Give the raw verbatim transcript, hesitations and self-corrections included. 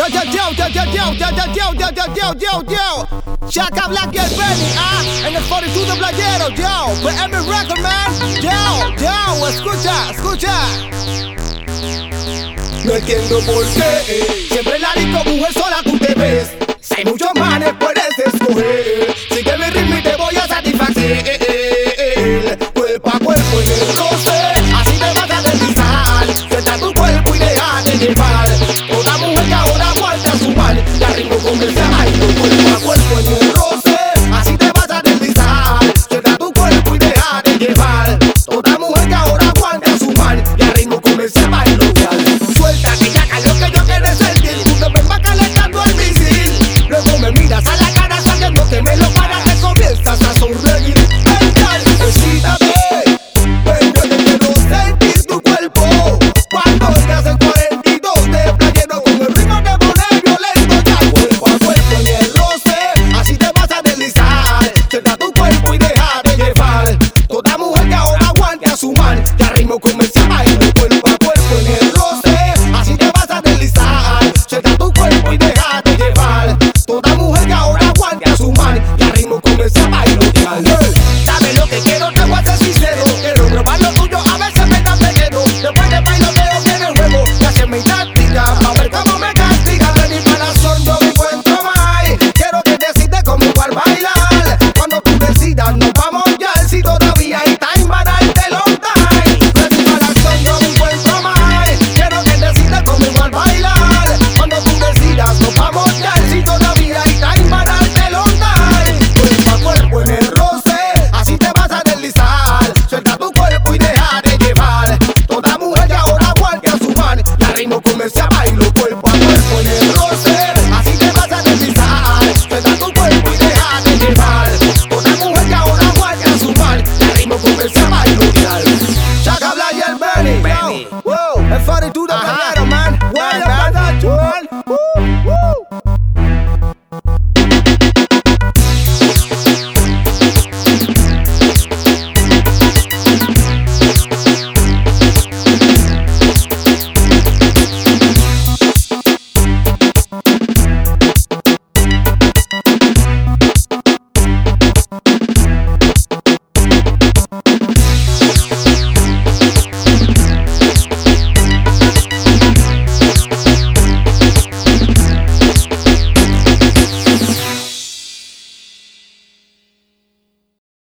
yo, yo, yo, yo, yo, yo, yo, yo, yo, yo, yo, yo, yo. Chaka Black y el Benny, ah, en el cuarenta y dos de Playero, yo. Fue Every Record, man. Yo, yo, escucha, escucha. No entiendo por qué siempre en la disco mujer sola tú te ves. Si hay muchos manes puedes escoger. Sigue mi ritmo y te voy a satisfacer. Cuerpo a cuerpo en el roce, así te vas a deslizar. Suelta tu cuerpo y déjate llevar. Toda mujer que ahora aguanta su mal, ya ritmo comercial y tu cuerpo a cuerpo en el roce, así te vas a deslizar. Suelta tu cuerpo y déjate llevar. Toda mujer que ahora aguanta su mal, ya ritmo comercial y local. Suelta que ya cayó que yo quiero sentir. Tú te ves más calentando el misil. Luego me miras a la cara sabiendo que me lo paras. Te comienzas a sonreír. Excítame, ven, yo te quiero sentir tu cuerpo. Cuando estás en cuarenta y dos de Playero con el ritmo de poner violento, ya cuerpo a cuerpo en el roce, así te vas a deslizar. Suelta tu cuerpo y déjate llevar. Toda mujer que ahora aguante a su mal, ya ritmo comercial baila cuerpo a cuerpo en el roce, así te vas a deslizar. Suelta tu cuerpo y déjate llevar. Toda mujer que ahora aguante a su mal, ya ritmo comercial baila local. ¿Sabes lo que quiero? Te voy a ser sincero. Quiero probar lo tuyo, a veces me da peguero. Después de bailoteo viene el juego, ya se me táctica, a ver cómo me castiga. Ready para la son, yo me encuentro más. Quiero que decides conmigo al bailar. Cuando tú decidas nos vamos ya, si todavía hay time para darte long time. Ready para la son, yo me encuentro más. Quiero que decides conmigo al bailar. Cuando tú decidas nos vamos ya, si todavía hay time para darte long time. Cuerpo a cuerpo en el roce, así te vas a deslizar. Suelta tu cuerpo y déjate llevar. Toda mujer que ahora aguante a su man, ya ritmo comercial bailo cuerpo a cuerpo en el roce, así te vas a deslizar. Suelta tu cuerpo y déjate llevar. Toda mujer que ahora aguante a su man, ya ritmo comercial bailo.